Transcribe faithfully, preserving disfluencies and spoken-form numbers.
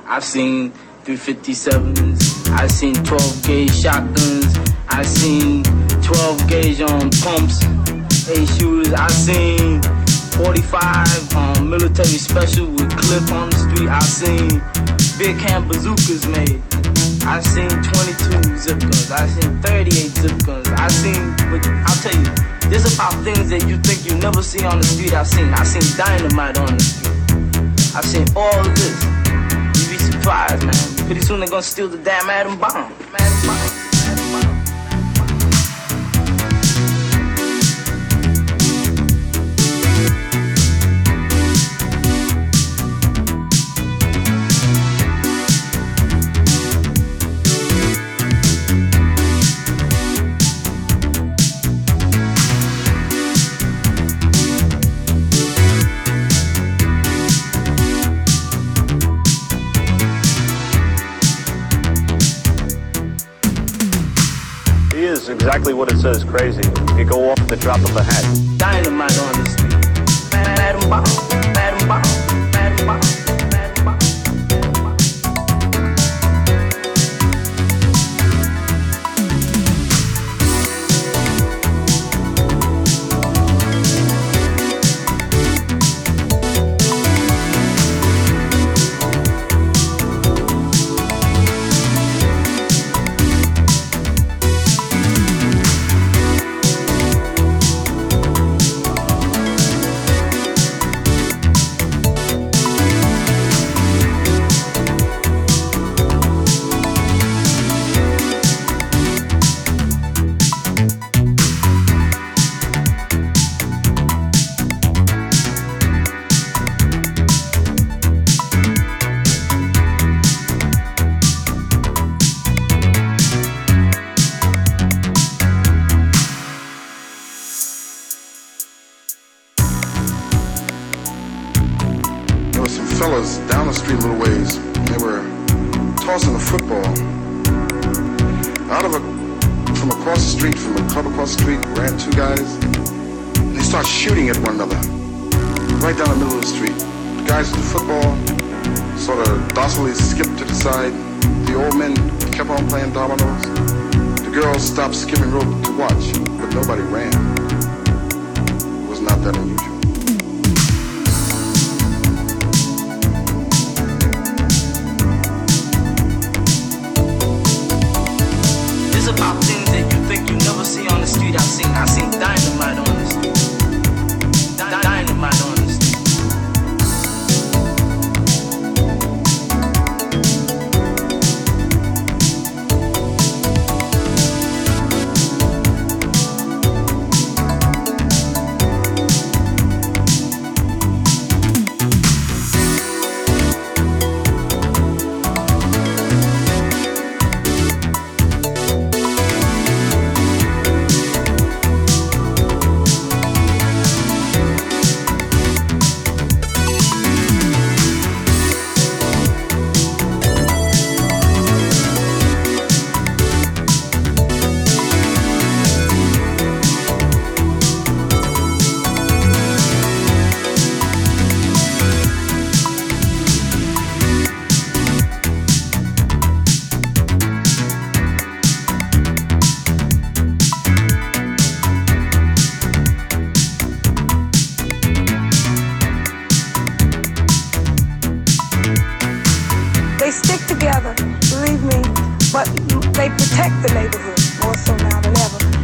I've seen three fifty-sevens, I've seen twelve gauge shotguns, I've seen twelve gauge on pumps, eight shooters, I've seen forty-five um, military special with clip on the street, I've seen big hand bazookas made, I've seen twenty-two zip guns, I've seen thirty-eight zip guns, I've seen, but I'll tell you, there's about things that you think you never see on the street. I've seen, I've seen dynamite on the street, I've seen all of this. You'd be surprised, man. Pretty soon they're gonna steal the damn atom bomb. Atom bomb. Exactly what it says, crazy. You go off the drop of a hat. Dynamite on the street. Atom bomb, atom bomb, atom bomb, atom bomb. Fellas down the street a little ways. They were tossing a football out of a from across the street, from a club across the street. Ran two guys, and they start shooting at one another right down the middle of the street. The guys with the football sort of docilely skipped to the side. The old men kept on playing dominoes. The girls stopped skipping rope to watch, but nobody ran. It was not that unusual. About things that you think you never see on the street. I've seen, I've seen dynamite on the street. Dy- dynamite on the street. Believe me, but they protect the neighborhood more so now than ever.